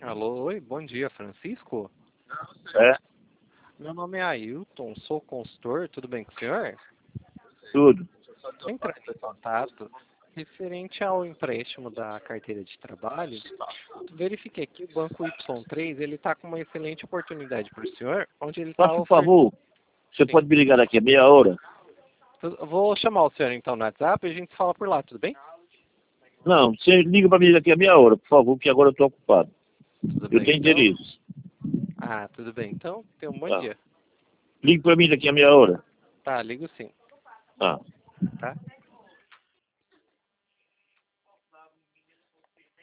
Alô, oi, bom dia, Francisco? É, Meu nome é Ailton, sou consultor, tudo bem com o senhor? tudo. Entrando em contato referente ao empréstimo da carteira de trabalho, verifiquei que o Banco Y3 ele está com uma excelente oportunidade para o senhor, onde ele está Faça um oferecendo. favor, você pode me ligar daqui a meia hora? Vou chamar o senhor então no WhatsApp e a gente fala por lá, tudo bem? Não, você liga para mim daqui a meia hora, por favor, que agora eu estou ocupado. Tudo Eu bem, tenho então. interesse. Ah, tudo bem. Então, tenha um bom Tá. dia. Ligue para mim daqui a meia hora. Tá, ligo sim, Tá. tá?